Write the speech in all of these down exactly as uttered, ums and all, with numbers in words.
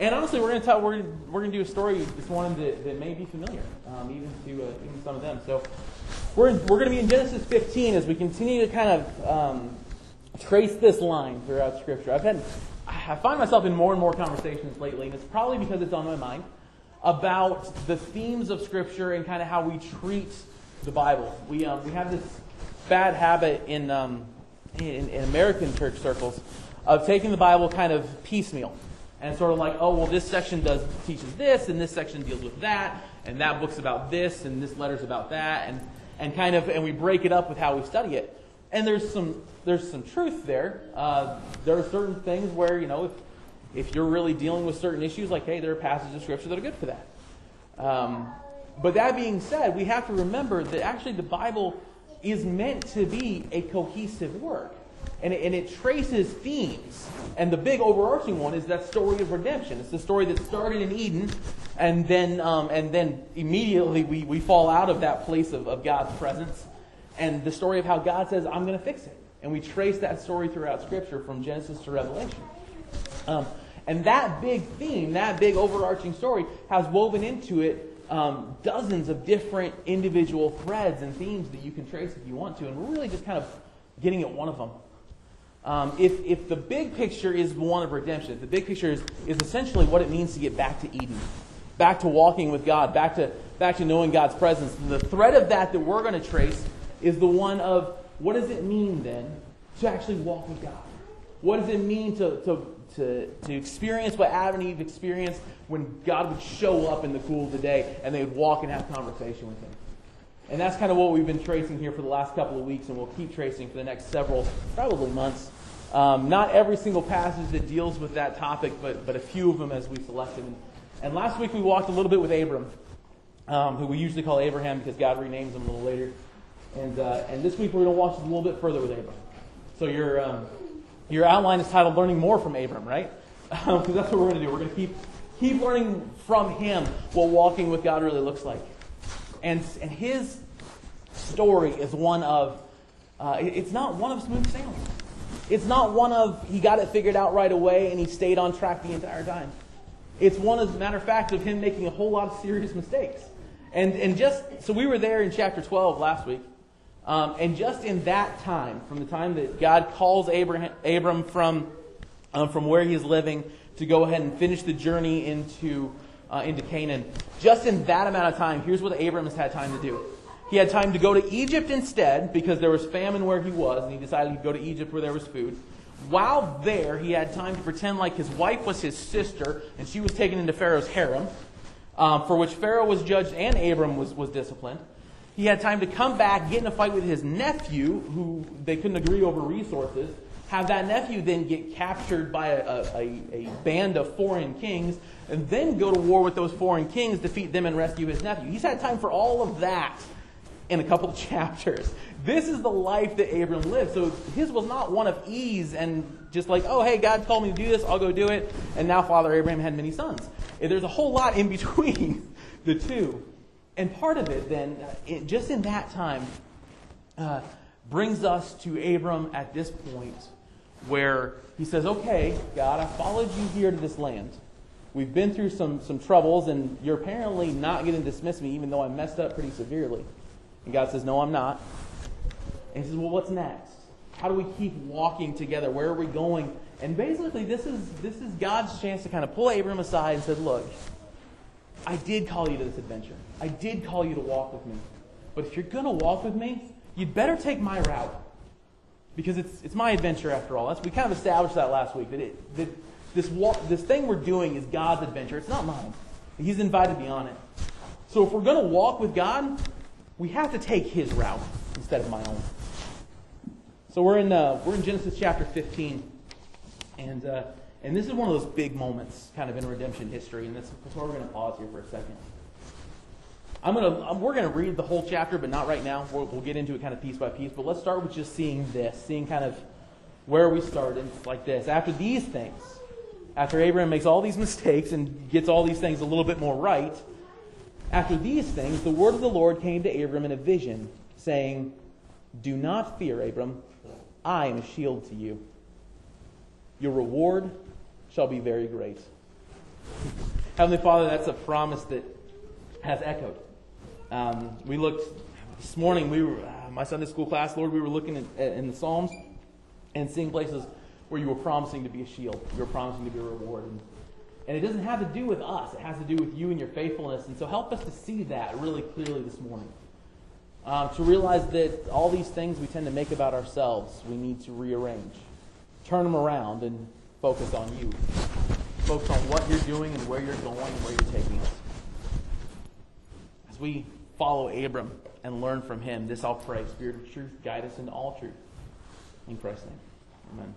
And honestly, we're going to tell we're gonna, we're going to do a story this morning that, that may be familiar, um, even to uh, even some of them. So we're in, we're going to be in Genesis fifteen as we continue to kind of um, trace this line throughout Scripture. I've had I find myself in more and more conversations lately, and it's probably because it's on my mind, about the themes of Scripture and kind of how we treat the Bible. We um, we have this bad habit in, um, in in American church circles of taking the Bible kind of piecemeal. And sort of like, oh, well, this section does teaches this, and this section deals with that, and that book's about this, and this letter's about that, and and kind of, and we break it up with how we study it. And there's some there's some truth there. Uh, there are certain things where, you know, if if you're really dealing with certain issues, like, hey, there are passages of Scripture that are good for that. Um, but that being said, we have to remember that actually the Bible is meant to be a cohesive work. And it, and it traces themes. And the big overarching one is that story of redemption. It's the story that started in Eden, and then um, and then immediately we, we fall out of that place of, of God's presence. And the story of how God says, I'm going to fix it. And we trace that story throughout Scripture from Genesis to Revelation. Um, and that big theme, that big overarching story, has woven into it um, dozens of different individual threads and themes that you can trace if you want to. And we're really just kind of getting at one of them. Um, if, if the big picture is one of redemption, if the big picture is, is essentially what it means to get back to Eden, back to walking with God, back to back to knowing God's presence, the thread of that that we're going to trace is the one of what does it mean then to actually walk with God? What does it mean to to to, to experience what Adam and Eve experienced when God would show up in the cool of the day and they would walk and have conversation with Him? And that's kind of what we've been tracing here for the last couple of weeks, and we'll keep tracing for the next several, probably months. Um, not every single passage that deals with that topic, but but a few of them as we selected. And, and last week we walked a little bit with Abram, um, who we usually call Abraham because God renames him a little later. And uh, and this week we're going to walk a little bit further with Abram. So your um, your outline is titled "Learning More from Abram," right? Because um, that's what we're going to do. We're going to keep keep learning from him what walking with God really looks like. And and his story is one of, uh, it's not one of smooth sailing. It's not one of he got it figured out right away and he stayed on track the entire time. It's one, as a matter of fact, of him making a whole lot of serious mistakes. And and just, so we were there in chapter twelve last week. Um, and just in that time, from the time that God calls Abraham, Abram from, um, from where he is living to go ahead and finish the journey into Uh, into Canaan. Just in that amount of time, here's what Abram has had time to do. He had time to go to Egypt instead because there was famine where he was, and he decided he'd go to Egypt where there was food. While there, he had time to pretend like his wife was his sister, and she was taken into Pharaoh's harem, um, for which Pharaoh was judged and Abram was, was disciplined. He had time to come back, get in a fight with his nephew, who they couldn't agree over resources, have that nephew then get captured by a, a, a band of foreign kings, and then go to war with those foreign kings, defeat them, and rescue his nephew. He's had time for all of that in a couple of chapters. This is the life that Abram lived. So his was not one of ease and just like, oh, hey, God told me to do this, I'll go do it. And now Father Abraham had many sons. There's a whole lot in between the two. And part of it then, it, just in that time, uh, brings us to Abram at this point where he says, okay, God, I followed you here to this land. We've been through some, some troubles, and you're apparently not going to dismiss me, even though I messed up pretty severely. And God says, no, I'm not. And he says, well, what's next? How do we keep walking together? Where are we going? And basically, this is this is God's chance to kind of pull Abram aside and say, look, I did call you to this adventure. I did call you to walk with me. But if you're going to walk with me, you'd better take my route. Because it's it's my adventure after all. That's, we kind of established that last week. That, it, that this walk, this thing we're doing is God's adventure. It's not mine. He's invited me on it. So if we're going to walk with God, we have to take His route instead of my own. So we're in uh, we're in Genesis chapter fifteen, and uh, and this is one of those big moments, kind of in redemption history. And that's, that's why we're going to pause here for a second. I'm gonna we're gonna read the whole chapter, but not right now. We'll, we'll get into it kind of piece by piece. But let's start with just seeing this, seeing kind of where we started. It's like this: after these things, after Abraham makes all these mistakes and gets all these things a little bit more right, after these things, the word of the Lord came to Abram in a vision, saying, "Do not fear, Abram. I am a shield to you. Your reward shall be very great." Heavenly Father, that's a promise that has echoed. Um, we looked this morning, we were, uh, my Sunday school class, Lord, we were looking at, at, in the Psalms and seeing places where you were promising to be a shield. You were promising to be a reward. And, and it doesn't have to do with us. It has to do with you and your faithfulness. And so help us to see that really clearly this morning. Um, to realize that all these things we tend to make about ourselves, we need to rearrange. Turn them around and focus on you. Focus on what you're doing and where you're going and where you're taking us. As we follow Abram and learn from him, this I'll pray. Spirit of truth, guide us into all truth. In Christ's name. Amen.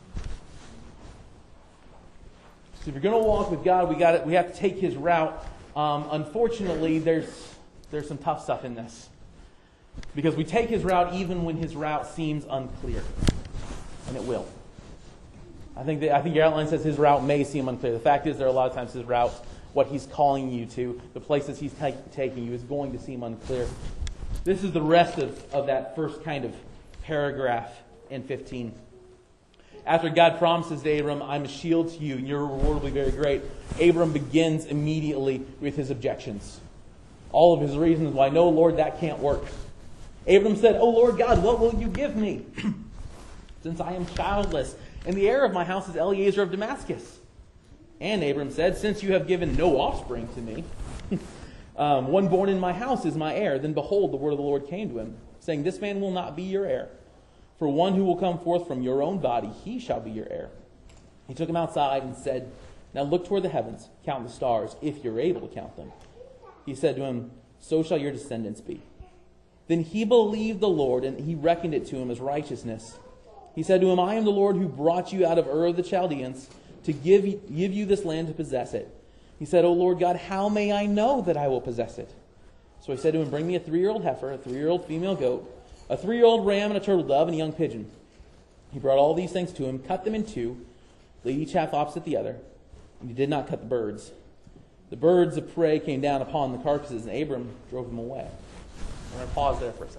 So if you're going to walk with God, we got it. We have to take His route. Um, unfortunately, there's there's some tough stuff in this, because we take His route even when His route seems unclear, and it will. I think that, I think your outline says His route may seem unclear. The fact is, there are a lot of times His route, what He's calling you to, the places He's ta- taking you, is going to seem unclear. This is the rest of, of that first kind of paragraph in fifteen. After God promises to Abram, I'm a shield to you, and your reward will be very great, Abram begins immediately with his objections. All of his reasons why, no, Lord, that can't work. Abram said, Oh, Lord God, what will you give me? Since I am childless, and the heir of my house is Eliezer of Damascus. And Abram said, Since you have given no offspring to me, um, one born in my house is my heir. Then behold, the word of the Lord came to him, saying, This man will not be your heir. For one who will come forth from your own body, he shall be your heir. He took him outside and said, Now look toward the heavens, count the stars, if you're able to count them. He said to him, So shall your descendants be. Then he believed the Lord, and he reckoned it to him as righteousness. He said to him, I am the Lord who brought you out of Ur of the Chaldeans to give, give you this land to possess it. He said, O Lord God, how may I know that I will possess it? So he said to him, Bring me a three-year-old heifer, a three-year-old female goat, a three-year-old ram, and a turtle dove, and a young pigeon. He brought all these things to him, cut them in two, laid each half opposite the other, and he did not cut the birds. The birds of prey came down upon the carcasses, and Abram drove them away. I'm going to pause there for a second.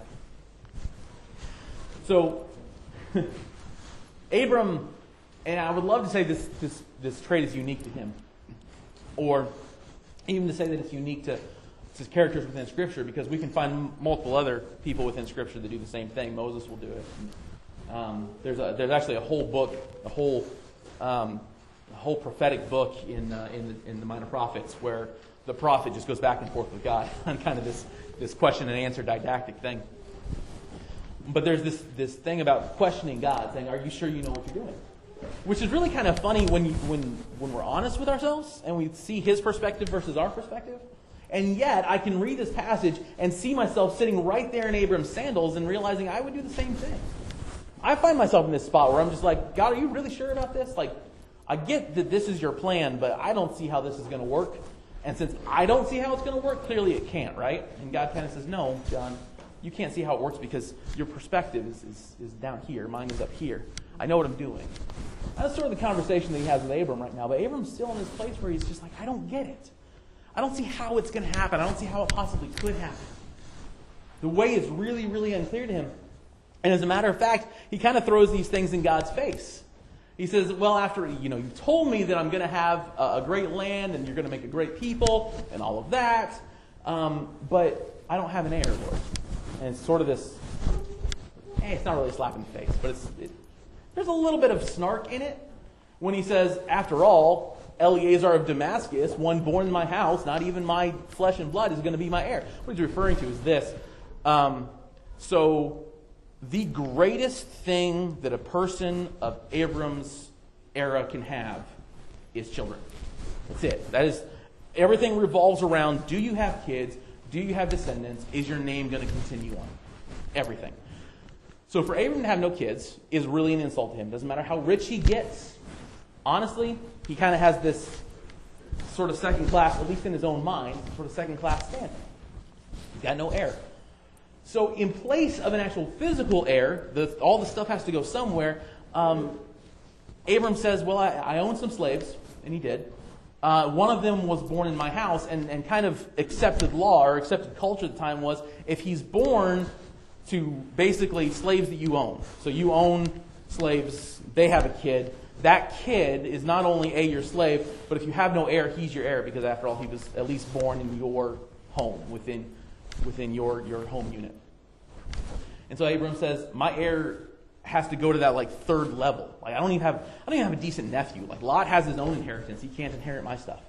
So, Abram, and I would love to say this, this, this trait is unique to him, or even to say that it's unique to It's characters within Scripture, because we can find multiple other people within Scripture that do the same thing. Moses will do it. Um, there's a, there's actually a whole book, a whole um, a whole prophetic book in uh, in, the, in the Minor Prophets, where the prophet just goes back and forth with God on kind of this this question and answer didactic thing. But there's this this thing about questioning God, saying, "Are you sure you know what you're doing?" Which is really kind of funny when you, when when we're honest with ourselves and we see His perspective versus our perspective. And yet, I can read this passage and see myself sitting right there in Abram's sandals and realizing I would do the same thing. I find myself in this spot where I'm just like, God, are you really sure about this? Like, I get that this is your plan, but I don't see how this is going to work. And since I don't see how it's going to work, clearly it can't, right? And God kind of says, no, John, you can't see how it works because your perspective is, is, is down here. Mine is up here. I know what I'm doing. That's sort of the conversation that he has with Abram right now. But Abram's still in this place where he's just like, I don't get it. I don't see how it's going to happen. I don't see how it possibly could happen. The way is really, really unclear to him. And as a matter of fact, he kind of throws these things in God's face. He says, well, after, you know, you told me that I'm going to have a, a great land and you're going to make a great people and all of that, um, but I don't have an heir, Lord. And it's sort of this, eh, it's not really a slap in the face, but it's it, there's a little bit of snark in it when he says, after all, Eliezer of Damascus, one born in my house, not even my flesh and blood, is going to be my heir. What he's referring to is this. Um, so, the greatest thing that a person of Abram's era can have is children. That's it. That is, everything revolves around, do you have kids? Do you have descendants? Is your name going to continue on? Everything. So for Abram to have no kids is really an insult to him. Doesn't matter how rich he gets. Honestly, he kind of has this sort of second class, at least in his own mind, sort of second class standing. He's got no heir. So in place of an actual physical heir, the, all the stuff has to go somewhere. Um, Abram says, well, I, I own some slaves, and he did. Uh, one of them was born in my house, and, and kind of accepted law or accepted culture at the time was if he's born to basically slaves that you own. So you own slaves, they have a kid, that kid is not only A, your slave, but if you have no heir, he's your heir, because after all, he was at least born in your home, within within your, your home unit. And so Abram says, my heir has to go to that like third level. Like I don't even have I don't even have a decent nephew. Like Lot has his own inheritance. He can't inherit my stuff.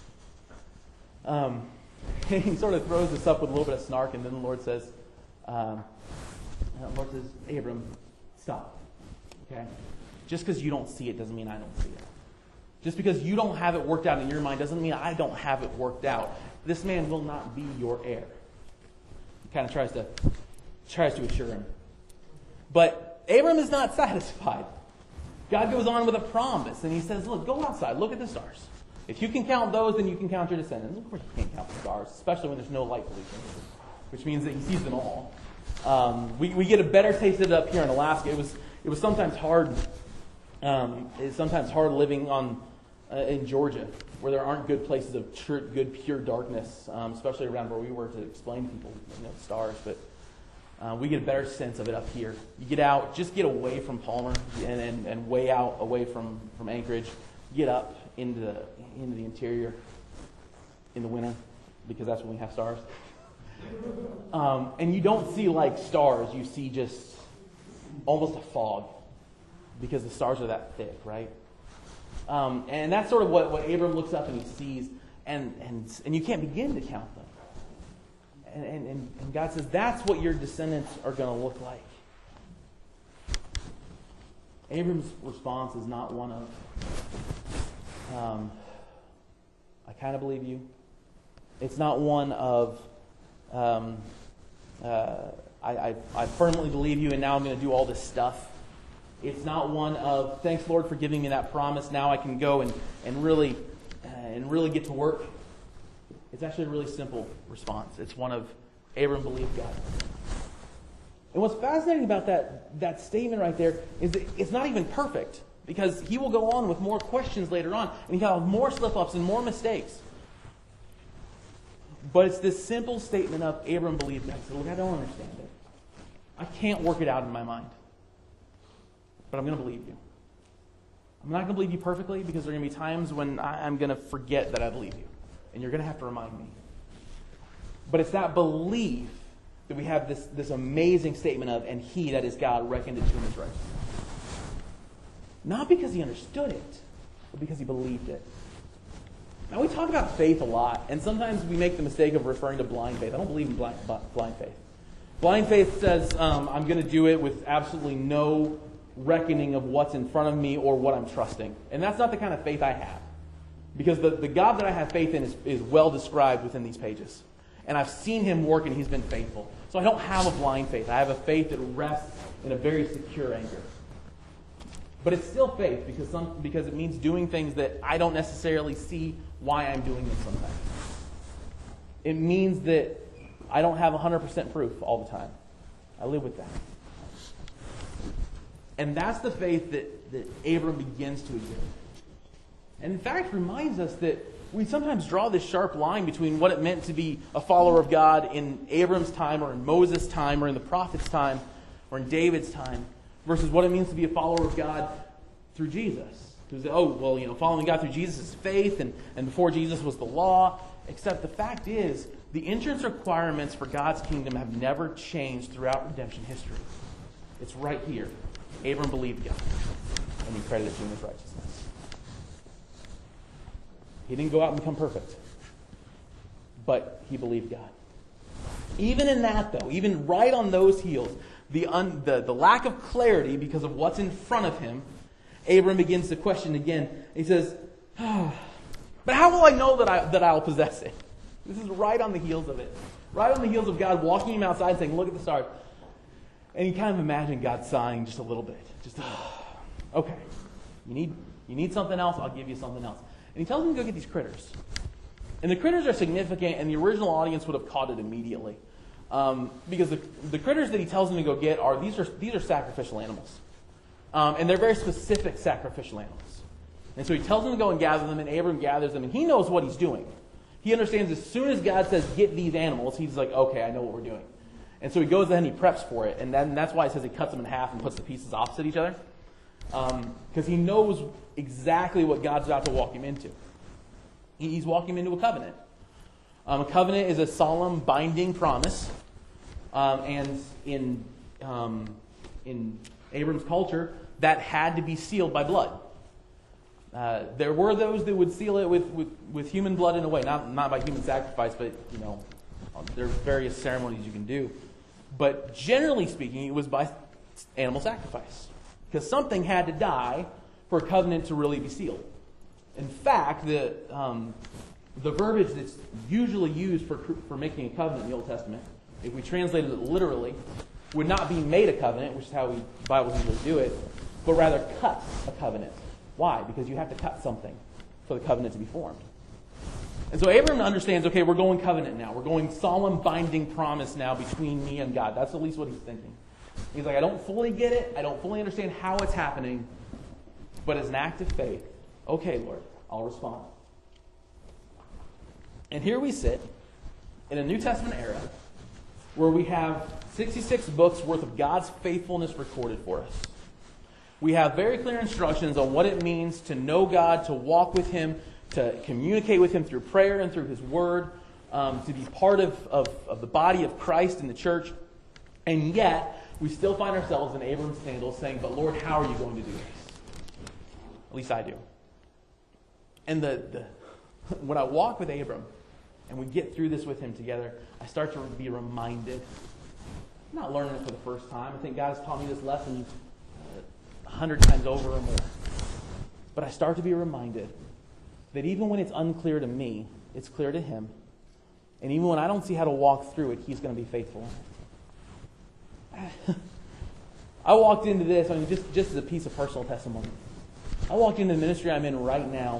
Um, and he sort of throws this up with a little bit of snark, and then the Lord says, um, the Lord says, Abram, stop. Okay? Just because you don't see it doesn't mean I don't see it. Just because you don't have it worked out in your mind doesn't mean I don't have it worked out. This man will not be your heir. He kind of tries to tries to assure him. But Abram is not satisfied. God goes on with a promise, and he says, look, go outside, look at the stars. If you can count those, then you can count your descendants. Of course you can't count the stars, especially when there's no light pollution, which means that he sees them all. Um, we, we get a better taste of it up here in Alaska. It was it was sometimes hard. Um, it's sometimes hard living on uh, in Georgia, where there aren't good places of tr- good pure darkness, um, especially around where we were, to explain to people, you know, the stars. But uh, we get a better sense of it up here. You get out, just get away from Palmer and, and, and way out away from, from Anchorage. Get up into the into the interior in the winter, because that's when we have stars. Um, and you don't see like stars, you see just almost a fog, because the stars are that thick, right? Um, and that's sort of what, what Abram looks up and he sees, and, and, and you can't begin to count them. And, and, and God says, that's what your descendants are going to look like. Abram's response is not one of, um, I kind of believe you. It's not one of, um, uh, I, I, I firmly believe you, and now I'm going to do all this stuff. It's not one of, thanks Lord for giving me that promise, now I can go and, and really uh, and really get to work. It's actually a really simple response. It's one of, Abram believed God. And what's fascinating about that, that statement right there is that it's not even perfect, because he will go on with more questions later on, and he'll have more slip-ups and more mistakes. But it's this simple statement of Abram believed God. He said, look, I don't understand it. I can't work it out in my mind. But I'm going to believe you. I'm not going to believe you perfectly, because there are going to be times when I, I'm going to forget that I believe you. And you're going to have to remind me. But it's that belief that we have this, this amazing statement of, and he, that is God, reckoned it to him as righteousness. Not because he understood it, but because he believed it. Now, we talk about faith a lot, and sometimes we make the mistake of referring to blind faith. I don't believe in blind, blind faith. Blind faith says, um, I'm going to do it with absolutely no reckoning of what's in front of me or what I'm trusting. And that's not the kind of faith I have. Because the, the God that I have faith in is, is well described within these pages. And I've seen him work, and he's been faithful. So I don't have a blind faith. I have a faith that rests in a very secure anchor. But it's still faith, because some, because it means doing things that I don't necessarily see why I'm doing them sometimes. It means that I don't have one hundred percent proof all the time. I live with that. And that's the faith that, that Abram begins to exhibit. And in fact, reminds us that we sometimes draw this sharp line between what it meant to be a follower of God in Abram's time, or in Moses' time, or in the prophet's time, or in David's time, versus what it means to be a follower of God through Jesus. Because, oh, well, you know, following God through Jesus is faith, and, and before Jesus was the law. Except the fact is, the entrance requirements for God's kingdom have never changed throughout redemption history. It's right here. Abram believed God, and he credited it to him as righteousness. He didn't go out and become perfect, but he believed God. Even in that, though, even right on those heels, the, un, the, the lack of clarity because of what's in front of him, Abram begins to question again. He says, oh, but how will I know that, I, that I'll possess it? This is right on the heels of it. Right on the heels of God walking him outside and saying, look at the stars. And you kind of imagine God sighing just a little bit. Just, oh, okay, you need, you need something else? I'll give you something else. And he tells him to go get these critters. And the critters are significant, and the original audience would have caught it immediately. Um, because the, the critters that he tells him to go get are, these are, these are sacrificial animals. Um, and they're very specific sacrificial animals. And so he tells him to go and gather them, and Abram gathers them, and he knows what he's doing. He understands as soon as God says, get these animals, he's like, okay, I know what we're doing. And so he goes ahead and he preps for it, and then that's why it says he cuts them in half and puts the pieces opposite each other. because um, he knows exactly what God's about to walk him into. He, he's walking him into a covenant. Um, a covenant is a solemn, binding promise, um, and in um, in Abram's culture, that had to be sealed by blood. Uh, there were those that would seal it with, with, with human blood in a way, not not by human sacrifice, but you know, there are various ceremonies you can do. But generally speaking, it was by animal sacrifice, because something had to die for a covenant to really be sealed. In fact, the um, the verbiage that's usually used for for making a covenant in the Old Testament, if we translated it literally, would not be made a covenant, which is how we Bibles usually do it, but rather cut a covenant. Why? Because you have to cut something for the covenant to be formed. And so Abram understands, okay, we're going covenant now. We're going solemn, binding promise now between me and God. That's at least what he's thinking. He's like, I don't fully get it. I don't fully understand how it's happening. But as an act of faith, okay, Lord, I'll respond. And here we sit in a New Testament era where we have sixty-six books worth of God's faithfulness recorded for us. We have very clear instructions on what it means to know God, to walk with him, to communicate with him through prayer and through his word, um, to be part of, of, of the body of Christ in the church. And yet, we still find ourselves in Abram's sandals saying, but Lord, how are you going to do this? At least I do. And the, the when I walk with Abram, and we get through this with him together, I start to be reminded. I'm not learning it for the first time. I think God has taught me this lesson a hundred times over or more. But I start to be reminded that even when it's unclear to me, it's clear to him. And even when I don't see how to walk through it, he's going to be faithful. I walked into this, I mean, just, just as a piece of personal testimony. I walked into the ministry I'm in right now.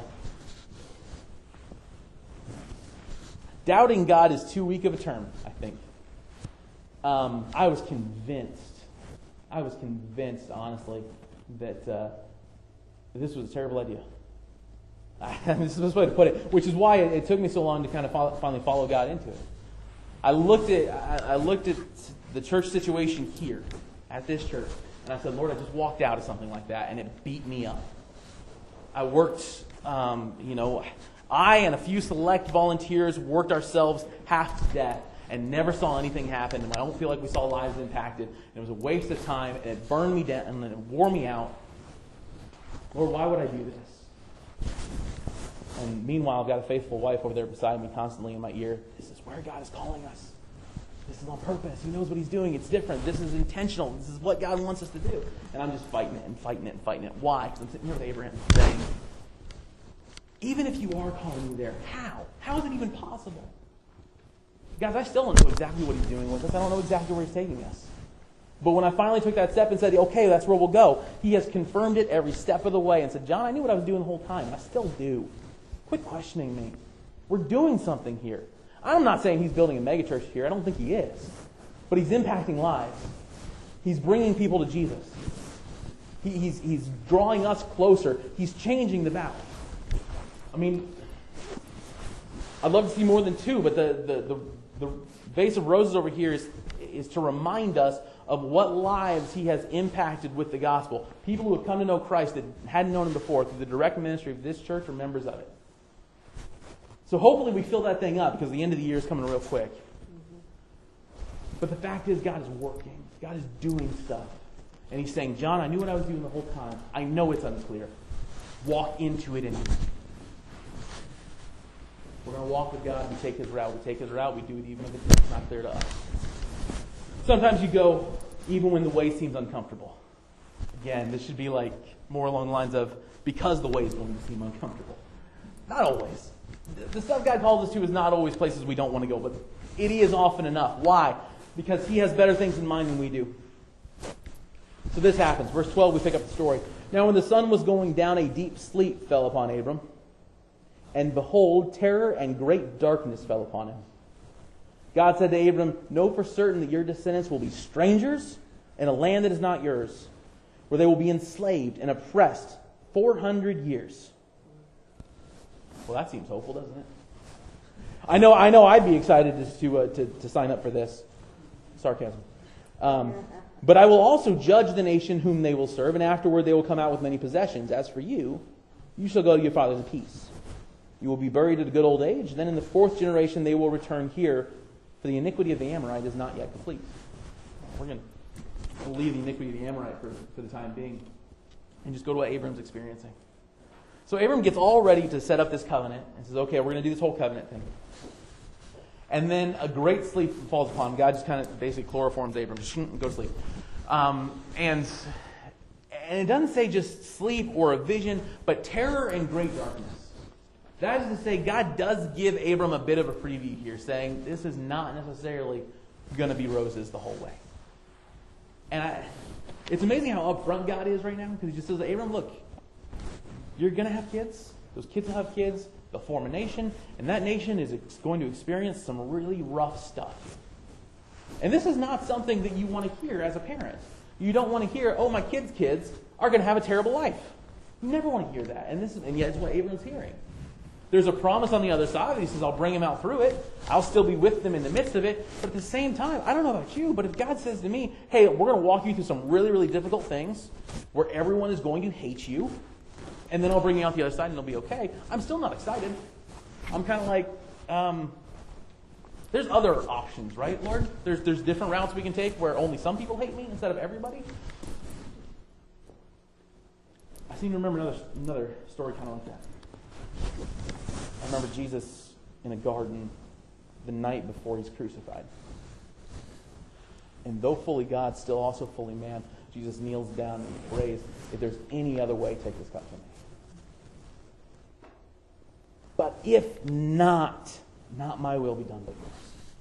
Doubting God is too weak of a term, I think. Um, I was convinced, I was convinced, honestly, that uh, this was a terrible idea. This is the best way to put it, which is why it, it took me so long to kind of follow, finally follow God into it. I looked at I, I looked at the church situation here, at this church, and I said, Lord, I just walked out of something like that, and it beat me up. I worked, um, you know, I and a few select volunteers worked ourselves half to death and never saw anything happen, and I don't feel like we saw lives impacted. It was a waste of time, and it burned me down, and it wore me out. Lord, why would I do this? And meanwhile, I've got a faithful wife over there beside me, constantly in my ear. This is where God is calling us. This is on purpose. He knows what he's doing. It's different. This is intentional. This is what God wants us to do. And I'm just fighting it and fighting it and fighting it. Why? Because I'm sitting here with Abraham saying, even if you are calling me there, how? How is it even possible? Guys, I still don't know exactly what he's doing with us. I don't know exactly where he's taking us. But when I finally took that step and said, okay, that's where we'll go, he has confirmed it every step of the way and said, John, I knew what I was doing the whole time, and I still do. Quit questioning me. We're doing something here. I'm not saying he's building a megachurch here. I don't think he is. But he's impacting lives. He's bringing people to Jesus. He, he's, he's drawing us closer. He's changing the battle. I mean, I'd love to see more than two, but the, the, the, the vase of roses over here is, is to remind us of what lives he has impacted with the gospel. People who have come to know Christ that hadn't known him before through the direct ministry of this church or members of it. So hopefully we fill that thing up, because the end of the year is coming real quick. Mm-hmm. But the fact is, God is working. God is doing stuff. And he's saying, John, I knew what I was doing the whole time. I know it's unclear. Walk into it anyway. We're going to walk with God. We take his route. We take his route. We do it even if it's not clear to us. Sometimes you go even when the way seems uncomfortable. Again, this should be like more along the lines of, because the way is going to seem uncomfortable. Not always. The stuff God calls us to is not always places we don't want to go, but it is often enough. Why? Because he has better things in mind than we do. So this happens. Verse twelve, we pick up the story. Now when the sun was going down, a deep sleep fell upon Abram. And behold, terror and great darkness fell upon him. God said to Abram, know for certain that your descendants will be strangers in a land that is not yours, where they will be enslaved and oppressed four hundred years. Well, that seems hopeful, doesn't it? I know I know I'd be excited to to, uh, to, to sign up for this. Sarcasm. Um, But I will also judge the nation whom they will serve, and afterward they will come out with many possessions. As for you, you shall go to your fathers in peace. You will be buried at a good old age. Then in the fourth generation they will return here, for the iniquity of the Amorite is not yet complete. We're going to leave the iniquity of the Amorite for, for the time being and just go to what Abram's experiencing. So Abram gets all ready to set up this covenant and says, okay, we're going to do this whole covenant thing. And then a great sleep falls upon him. God just kind of basically chloroforms Abram. Just go to sleep. Um, and, and it doesn't say just sleep or a vision, but terror and great darkness. That is to say, God does give Abram a bit of a preview here, saying this is not necessarily going to be roses the whole way. And I, it's amazing how upfront God is right now, because he just says, Abram, look, you're going to have kids. Those kids will have kids. They'll form a nation, and that nation is going to experience some really rough stuff. And this is not something that you want to hear as a parent. You don't want to hear, oh, my kids' kids are going to have a terrible life. You never want to hear that. And this is, and yet it's what Abram's hearing. There's a promise on the other side. He says, I'll bring him out through it. I'll still be with them in the midst of it. But at the same time, I don't know about you, but if God says to me, hey, we're going to walk you through some really, really difficult things where everyone is going to hate you, and then I'll bring you out the other side and it'll be okay, I'm still not excited. I'm kind of like, um, there's other options, right, Lord? There's there's different routes we can take where only some people hate me instead of everybody. I seem to remember another another story kind of like that. I remember Jesus in a garden the night before he's crucified. And though fully God, still also fully man, Jesus kneels down and he prays, if there's any other way, take this cup from me. But if not, not my will be done but yours.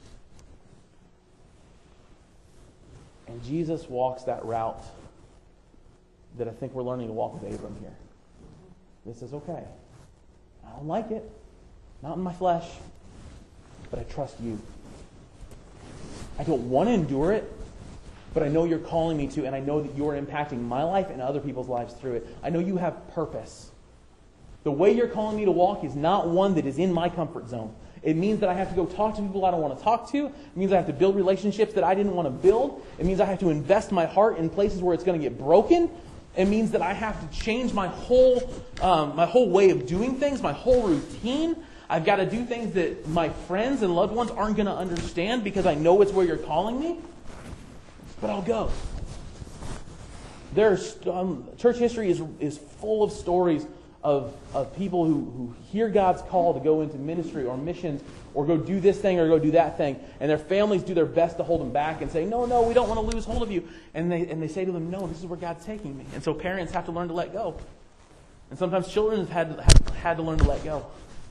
And Jesus walks that route that I think we're learning to walk with Abram here. This is okay. I don't like it. Not in my flesh. But I trust you. I don't want to endure it, but I know you're calling me to, and I know that you're impacting my life and other people's lives through it. I know you have purpose. The way you're calling me to walk is not one that is in my comfort zone. It means that I have to go talk to people I don't want to talk to. It means I have to build relationships that I didn't want to build. It means I have to invest my heart in places where it's going to get broken. It means that I have to change my whole um, my whole way of doing things, my whole routine. I've got to do things that my friends and loved ones aren't going to understand because I know it's where you're calling me. But I'll go. There's um, church history is is full of stories of of people who, who hear God's call to go into ministry or missions or go do this thing or go do that thing, and their families do their best to hold them back and say, no, no, we don't want to lose hold of you. And they and they say to them, no, this is where God's taking me. And so parents have to learn to let go. And sometimes children have had, have had to learn to let go.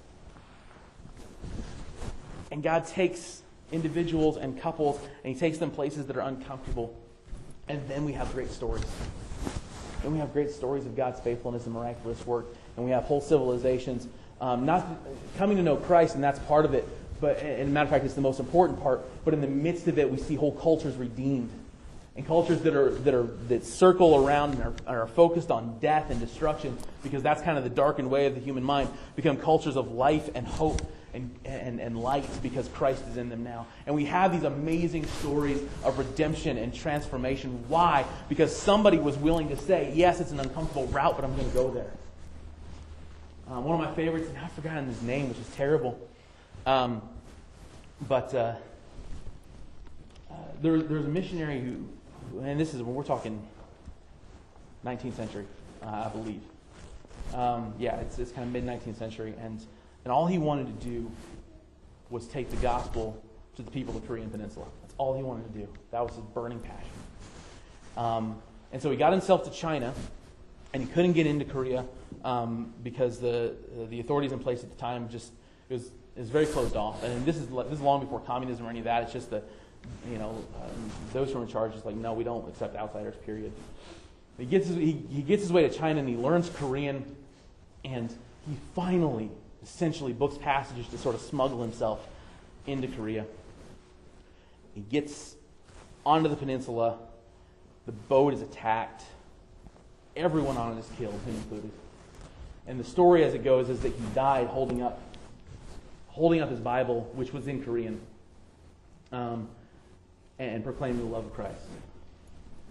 And God takes individuals and couples and He takes them places that are uncomfortable. And then we have great stories. Then we have great stories of God's faithfulness and miraculous work. And we have whole civilizations um, not coming to know Christ, and that's part of it. But, and as a matter of fact, it's the most important part. But in the midst of it, we see whole cultures redeemed. And cultures that are that are that circle around and are, are focused on death and destruction, because that's kind of the darkened way of the human mind, become cultures of life and hope and, and, and light because Christ is in them now. And we have these amazing stories of redemption and transformation. Why? Because somebody was willing to say, yes, it's an uncomfortable route, but I'm going to go there. Um, one of my favorites, and I've forgotten his name, which is terrible. Um, but uh, uh, there, there's a missionary who, and this is when we're talking nineteenth century, uh, I believe. Um, yeah, it's, it's kind of mid-nineteenth century, and and all he wanted to do was take the gospel to the people of the Korean Peninsula. That's all he wanted to do. That was his burning passion. Um, and so he got himself to China, and he couldn't get into Korea um, because the the authorities in place at the time just it was it was very closed off. And this is this is long before communism or any of that. It's just the you know um, those who are in charge is like, no, we don't accept outsiders. Period. He gets his, he, he gets his way to China and he learns Korean, and he finally essentially books passages to sort of smuggle himself into Korea. He gets onto the peninsula. The boat is attacked. Everyone on it is killed, him included. And the story as it goes is that he died holding up holding up his Bible, which was in Korean, um, and proclaiming the love of Christ.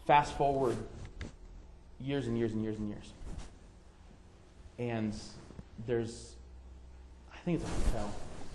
fast forward years and years and years and years. And there's, I think it's a hotel.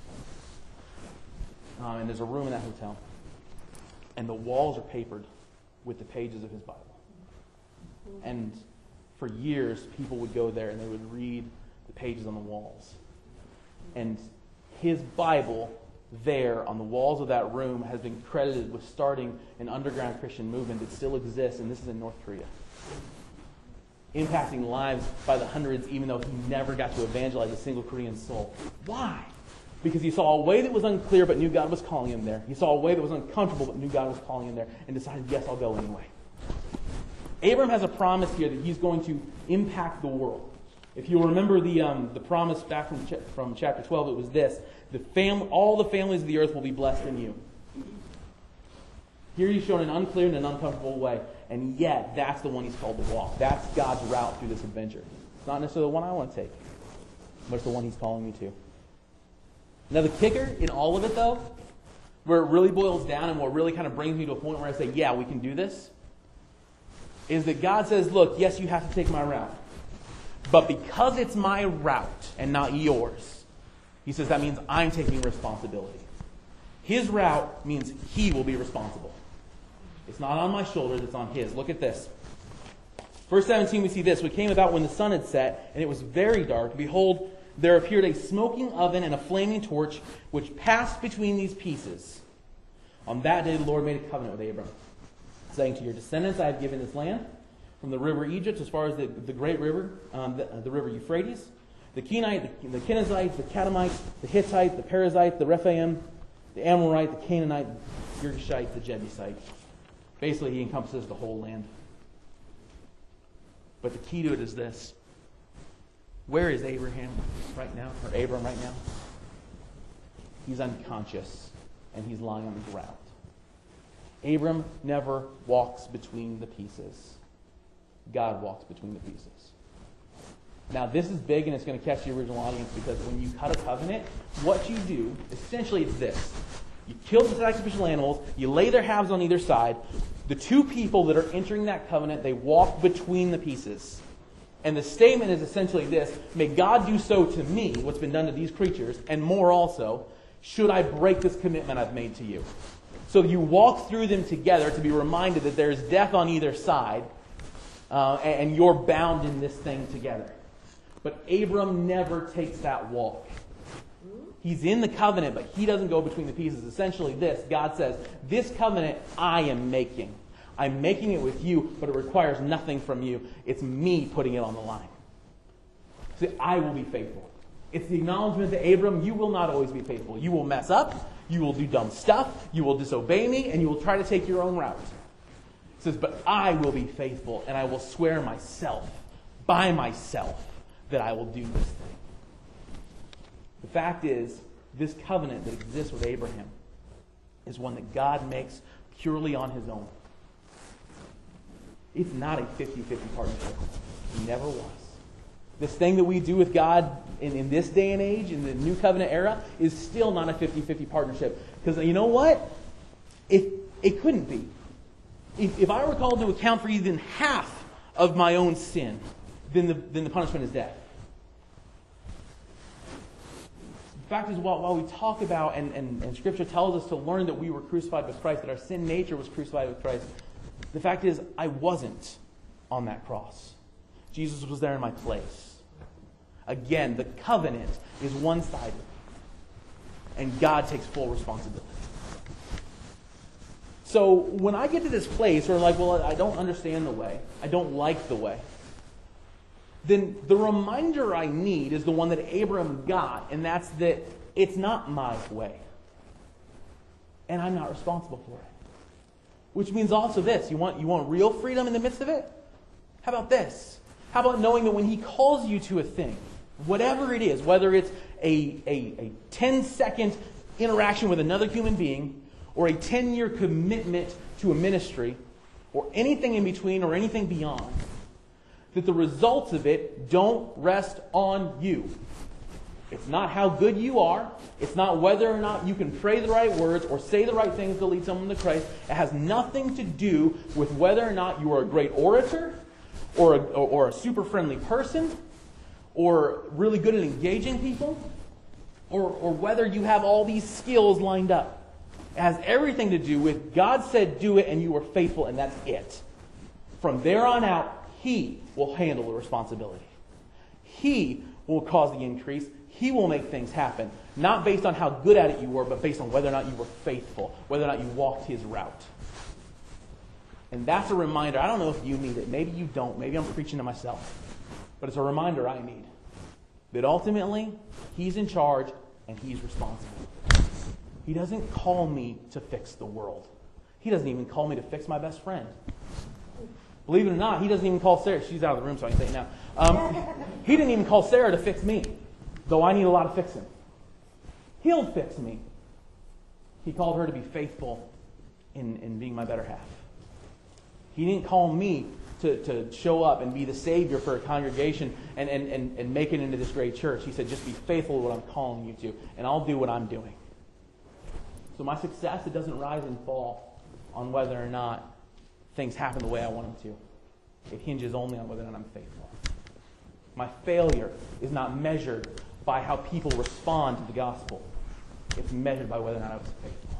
Um, and there's a room in that hotel. And the walls are papered with the pages of his Bible. And for years, people would go there and they would read the pages on the walls. And his Bible there on the walls of that room has been credited with starting an underground Christian movement that still exists, and this is in North Korea. Impacting lives by the hundreds, even though he never got to evangelize a single Korean soul. Why? Because he saw a way that was unclear but knew God was calling him there. He saw a way that was uncomfortable but knew God was calling him there, and decided, yes, I'll go anyway. Abraham has a promise here that he's going to impact the world. If you remember the um, the promise back from ch- from chapter twelve, it was this: the fam- all the families of the earth will be blessed in you. Here he's shown an unclear and an uncomfortable way, and yet that's the one he's called to walk. That's God's route through this adventure. It's not necessarily the one I want to take, but it's the one he's calling me to. Now the kicker in all of it, though, where it really boils down and what really kind of brings me to a point where I say, yeah, we can do this, is that God says, look, yes, you have to take my route. But because it's my route and not yours, he says that means I'm taking responsibility. His route means he will be responsible. It's not on my shoulders, it's on his. Look at this. Verse seventeen, we see this. We came about when the sun had set, and it was very dark. Behold, there appeared a smoking oven and a flaming torch, which passed between these pieces. On that day the Lord made a covenant with Abram, saying, to your descendants I have given this land, from the river Egypt as far as the, the great river, um, the, uh, the river Euphrates, the Kenite, the, the Kenizite, the Catamite, the Hittite, the Perizzite, the Rephaim, the Amorite, the Canaanite, the Girgashite, the Jebusite. Basically, he encompasses the whole land. But the key to it is this. Where is Abraham right now, or Abram right now? He's unconscious, and he's lying on the ground. Abram never walks between the pieces. God walks between the pieces. Now, this is big, and it's going to catch the original audience, because when you cut a covenant, what you do, essentially, it's this. You kill the sacrificial animals, you lay their halves on either side. The two people that are entering that covenant, they walk between the pieces. And the statement is essentially this: may God do so to me, what's been done to these creatures, and more also, should I break this commitment I've made to you. So you walk through them together to be reminded that there's death on either side, uh, and you're bound in this thing together. But Abram never takes that walk. He's in the covenant, but he doesn't go between the pieces. Essentially this, God says, this covenant I am making. I'm making it with you, but it requires nothing from you. It's me putting it on the line. See, I will be faithful. It's the acknowledgement to Abram, you will not always be faithful. You will mess up, you will do dumb stuff, you will disobey me, and you will try to take your own route. It says, but I will be faithful, and I will swear myself, by myself, that I will do this thing. The fact is, this covenant that exists with Abraham is one that God makes purely on his own. It's not a fifty-fifty partnership. It never was. This thing that we do with God in, in this day and age, in the New Covenant era, is still not a fifty-fifty partnership. Because you know what? It, it couldn't be. If, if I were called to account for even half of my own sin, then the, then the punishment is death. The fact is, while, while we talk about, and, and, and Scripture tells us to learn that we were crucified with Christ, that our sin nature was crucified with Christ, the fact is, I wasn't on that cross. Jesus was there in my place. Again, the covenant is one-sided, and God takes full responsibility. So when I get to this place where I'm like, well, I don't understand the way, I don't like the way, then the reminder I need is the one that Abram got, and that's that it's not my way. And I'm not responsible for it. Which means also this, you want, you want real freedom in the midst of it? How about this? How about knowing that when he calls you to a thing, whatever it is, whether it's a, a, a ten-second interaction with another human being, or a ten-year commitment to a ministry, or anything in between or anything beyond, that the results of it don't rest on you. It's not how good you are. It's not whether or not you can pray the right words or say the right things to lead someone to Christ. It has nothing to do with whether or not you are a great orator or a, or a super friendly person or really good at engaging people or, or whether you have all these skills lined up. It has everything to do with God said do it and you were faithful and that's it. From there on out, He will handle the responsibility. He will cause the increase. He will make things happen. Not based on how good at it you were, but based on whether or not you were faithful, whether or not you walked His route. And that's a reminder. I don't know if you need it. Maybe you don't. Maybe I'm preaching to myself. But it's a reminder I need. That ultimately, He's in charge and He's responsible. He doesn't call me to fix the world. He doesn't even call me to fix my best friend. Believe it or not, He doesn't even call Sarah. She's out of the room, so I can say it now. Um, he didn't even call Sarah to fix me, though I need a lot of fixing. He'll fix me. He called her to be faithful in, in being my better half. He didn't call me to, to show up and be the Savior for a congregation and, and, and, and make it into this great church. He said, just be faithful to what I'm calling you to, and I'll do what I'm doing. So my success, it doesn't rise and fall on whether or not things happen the way I want them to. It hinges only on whether or not I'm faithful. My failure is not measured by how people respond to the gospel. It's measured by whether or not I was faithful.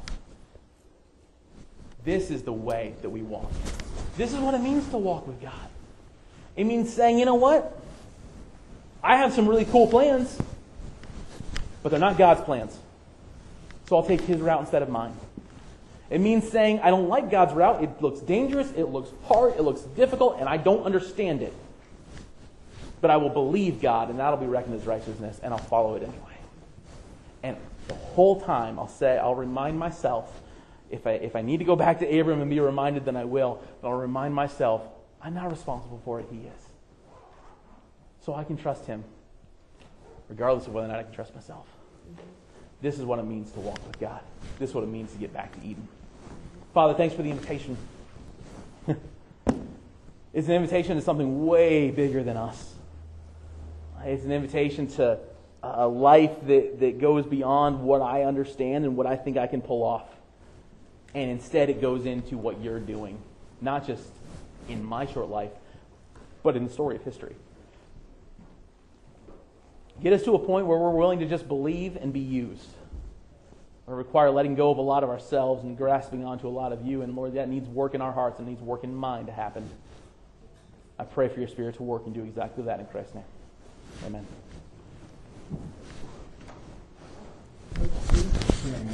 This is the way that we walk. This is what it means to walk with God. It means saying, you know what? I have some really cool plans, but they're not God's plans. So I'll take His route instead of mine. It means saying, I don't like God's route. It looks dangerous. It looks hard. It looks difficult. And I don't understand it. But I will believe God, and that'll be reckoned as righteousness, and I'll follow it anyway. And the whole time, I'll say, I'll remind myself, if I, if I need to go back to Abram and be reminded, then I will. But I'll remind myself, I'm not responsible for it. He is. So I can trust Him, regardless of whether or not I can trust myself. This is what it means to walk with God. This is what it means to get back to Eden. Father, thanks for the invitation. It's an invitation to something way bigger than us. It's an invitation to a life that, that goes beyond what I understand and what I think I can pull off. And instead it goes into what You're doing. Not just in my short life, but in the story of history. Get us to a point where we're willing to just believe and be used. It require letting go of a lot of ourselves and grasping onto a lot of You. And Lord, that needs work in our hearts and needs work in mine to happen. I pray for Your Spirit to work and do exactly that in Christ's name. Amen.